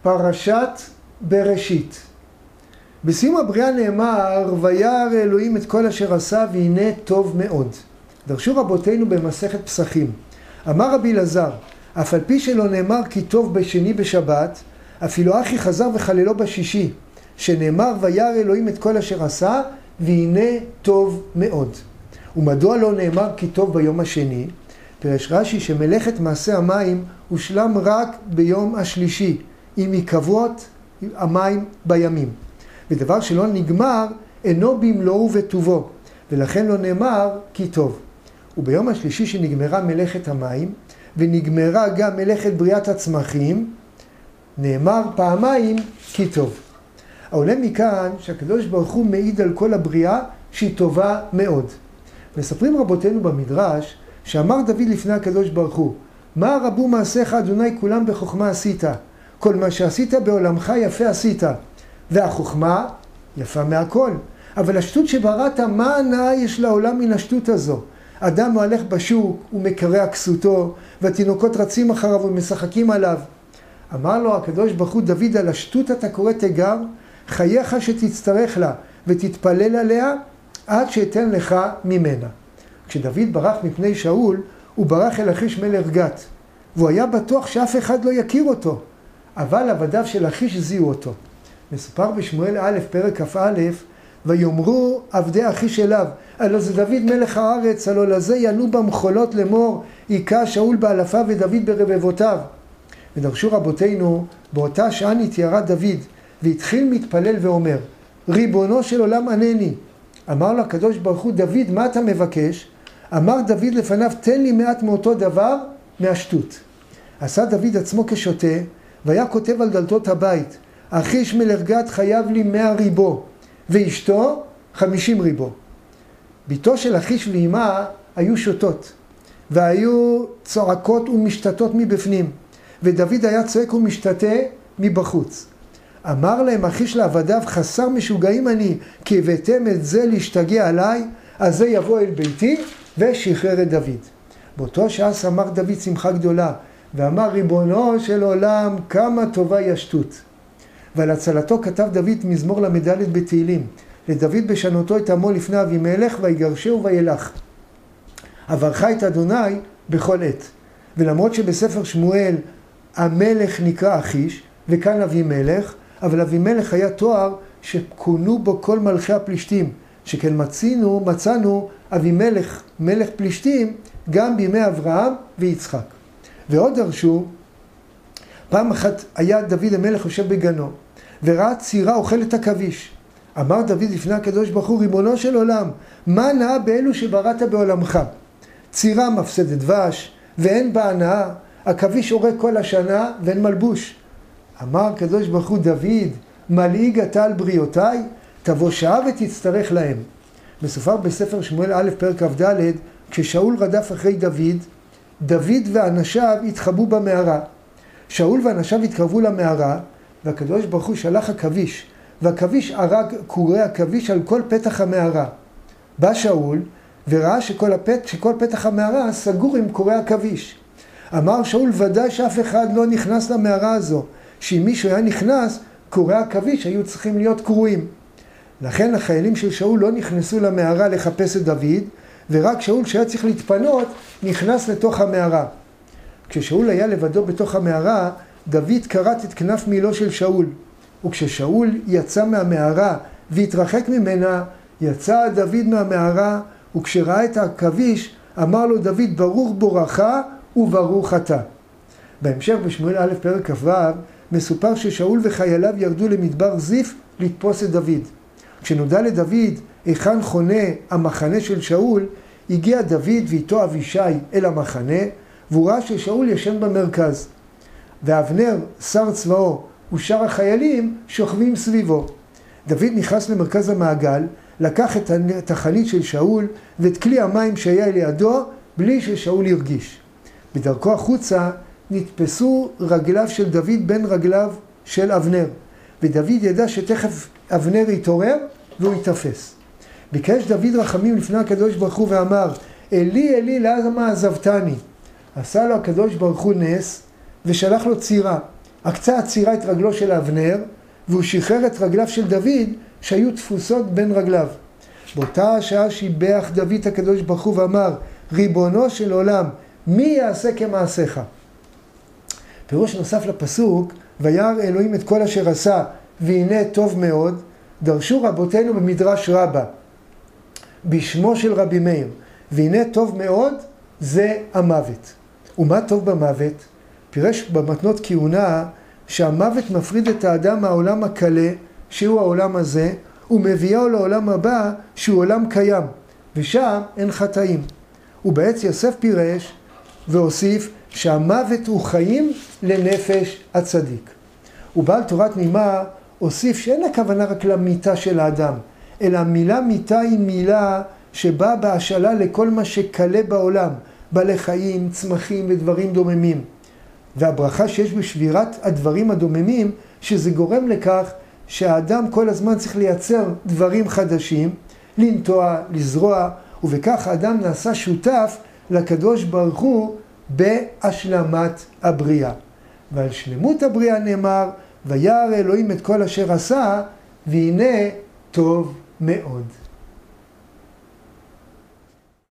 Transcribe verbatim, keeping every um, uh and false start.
פרשת בראשית. בסיום הבריאה נאמר, וירא אלוהים את כל אשר עשה והנה טוב מאוד. דרשו רבותינו במסכת פסחים. אמר רבי אלעזר, אף על פי שלא נאמר כי טוב בשני בשבת, אפילו אחי חזר וחללו בשישי, שנאמר וירא אלוהים את כל אשר עשה והנה טוב מאוד. ומדוע לא נאמר כי טוב ביום השני? פירש רש"י שמלאכת מעשה המים הושלם רק ביום השלישי, עם עיכבות המים בימים. ודבר שלא נגמר אינו במלואו וטובו, ולכן לא נאמר כי טוב. וביום השלישי שנגמרה מלאכת המים, ונגמרה גם מלאכת בריאת הצמחים, נאמר פעמיים כי טוב. העולה מכאן שהקדוש ברוך הוא מעיד על כל הבריאה שהיא טובה מאוד. מספרים רבותינו במדרש שאמר דוד לפני הקדוש ברוך הוא, מה רבו מעשיך אדוני כולם בחוכמה עשית? כל מה שעשית בעולמך יפה עשית, והחוכמה יפה מהכל. אבל השטות שבראת, מה הנאה יש לעולם מן השטות הזו? אדם הולך בשוק, הוא מקרע כסותו, והתינוקות רצים אחריו ומשחקים עליו. אמר לו הקדוש ברוך הוא, דוד, על השטות אתה קורא תיגר, חייך שתצטרך לה ותתפלל עליה עד שאתן לך ממנה. כשדוד ברח מפני שאול, הוא ברח אל אחיש מלך גת, והוא היה בטוח שאף אחד לא יכיר אותו, אבל עבדיו של אחיש זיהו אותו. מסופר בשמואל א' פרק כ"א, ויאמרו עבדי אחיש אליו, הלא זה דוד מלך הארץ, הלא לזה ינועו במחולות לאמור, היכה שאול באלפיו ודוד ברבבותיו. ודרשו רבותינו, באותה שעה נתיירה דוד, והתחיל מתפלל ואומר, ריבונו של עולם ענני. אמר לו הקדוש ברוך הוא, דוד, מה אתה מבקש? אמר דוד לפניו, תן לי מעט מאותו דבר מהשטות. עשה דוד עצמו כשוטה, והיה כותב על דלתות הבית, אחיש מלך גת חייב לי מאה ריבו, ואשתו חמישים ריבו. ביתו של אחיש ואימה היו שוטות, והיו צועקות ומשתתות מבפנים, ודוד היה צועק ומשתתה מבחוץ. אמר להם אחיש לעבדיו, חסר משוגעים אני, כי הבאתם את זה להשתגע עליי, אז זה יבוא אל ביתי, ושחרר את דוד. באותו שעה שמח דוד שמחה גדולה, ואמר ריבונו של עולם, כמה טובה היא השטות. ועל הצלתו כתב דוד מזמור למדלת בתהילים, לדוד בשנותו את עמו לפני אבימלך, ויגרשהו וילך. עברך את אדוני בכל עת. ולמרות שבספר שמואל המלך נקרא אחיש, וכאן אבימלך, אבל אבימלך היה תואר שכונו בו כל מלכי הפלישתים, שכן מצינו, מצאנו אבימלך מלך פלישתים גם בימי אברהם ויצחק. ועוד דרשו, פעם אחת היה דוד המלך יושב בגנו, וראה צירה אוכלת עכביש. אמר דוד לפני הקדוש ברוך הוא, ריבונו של עולם, מה נאה באלו שבראת בעולמך? צירה מפסדת דבש, ואין בה הנאה, עכביש עורק כל השנה ואין מלבוש. אמר הקדוש ברוך הוא, דוד, מלעיג אתה על בריאותיי, תבוא שעה ותצטרך להם. מסופר בספר שמואל א' פרק כ"ד, כששאול רדף אחרי דוד, דוד ואנשיו התחבאו במערה. שאול ואנשיו התקרבו למערה, והקדוש ברוך הוא שלח עכביש, והעכביש הרג קורי עכביש על כל פתח המערה. בא שאול וראה שכל, הפת, שכל פתח המערה סגור עם קורי עכביש. אמר שאול, ודאי שאף אחד לא נכנס למערה הזו, שאם מישהו היה נכנס, קורי עכביש היו צריכים להיות קרועים. לכן החיילים של שאול לא נכנסו למערה לחפש את דוד, ורק שאול שהיה צריך להתפנות נכנס לתוך המערה. כששאול היה לבדו בתוך המערה, דוד קרט את כנף מילו של שאול. וכששאול יצא מהמערה והתרחק ממנה, יצא דוד מהמערה, וכשראה את העכביש, אמר לו דוד, ברוך בורך וברוך אתה. בהמשך בשמואל א' פרק כ"ו מסופר ששאול וחייליו ירדו למדבר זיף לתפוס את דוד. כשנודע לדוד היכן חונה המחנה של שאול, הגיע דוד ואיתו אבישי אל המחנה, והוא ראה ששאול ישן במרכז. ואבנר, שר צבאו, ושאר החיילים שוכבים סביבו. דוד נכנס למרכז המעגל, לקח את החנית של שאול ואת כלי המים שהיה לידו, בלי ששאול ירגיש. בדרכו החוצה נתפסו רגליו של דוד בין רגליו של אבנר, ודוד ידע שתכף אבנר יתעורר והוא יתפס. ביקש דוד רחמים לפני הקדוש ברוך הוא ואמר, אלי אלי למה עזבתני? עשה לו הקדוש ברוך הוא נס ושלח לו צירה. הקצה עצירה את רגלו של אבנר, והוא שחרר את רגליו של דוד שהיו תפוסות בין רגליו. באותה השעה שיבח דוד הקדוש ברוך הוא ואמר, ריבונו של עולם, מי יעשה כמעשיך? פירוש נוסף לפסוק, וירא אלוהים את כל אשר עשה, והנה טוב מאוד, דרשו רבותינו במדרש רבה, בשמו של רבי מאיר, והנה טוב מאוד, זה המוות. ומה טוב במוות? פירש במתנות כהונה, שהמוות מפריד את האדם מהעולם הקלה, שהוא העולם הזה, ומביאו לעולם הבא, שהוא עולם קיים, ושם אין חטאים. ובעץ יוסף פירש, והוסיף, שהמוות הוא חיים לנפש הצדיק. ובעל תורת מימה הוסיף שאין הכוונה רק למיטה של האדם, אלא המילה מיטה היא מילה שבאה בהשאלה לכל מה שקלה בעולם, בעלי חיים, צמחים ודברים דוממים. והברכה שיש בשבירת הדברים הדוממים, שזה גורם לכך שהאדם כל הזמן צריך לייצר דברים חדשים, לנטוע, לזרוע, ובכך האדם נעשה שותף לקדוש ברוך הוא בהשלמת הבריאה. ועל שלמות הבריאה נאמר, וירא אלוהים את כל אשר עשה, והנה טוב מאוד.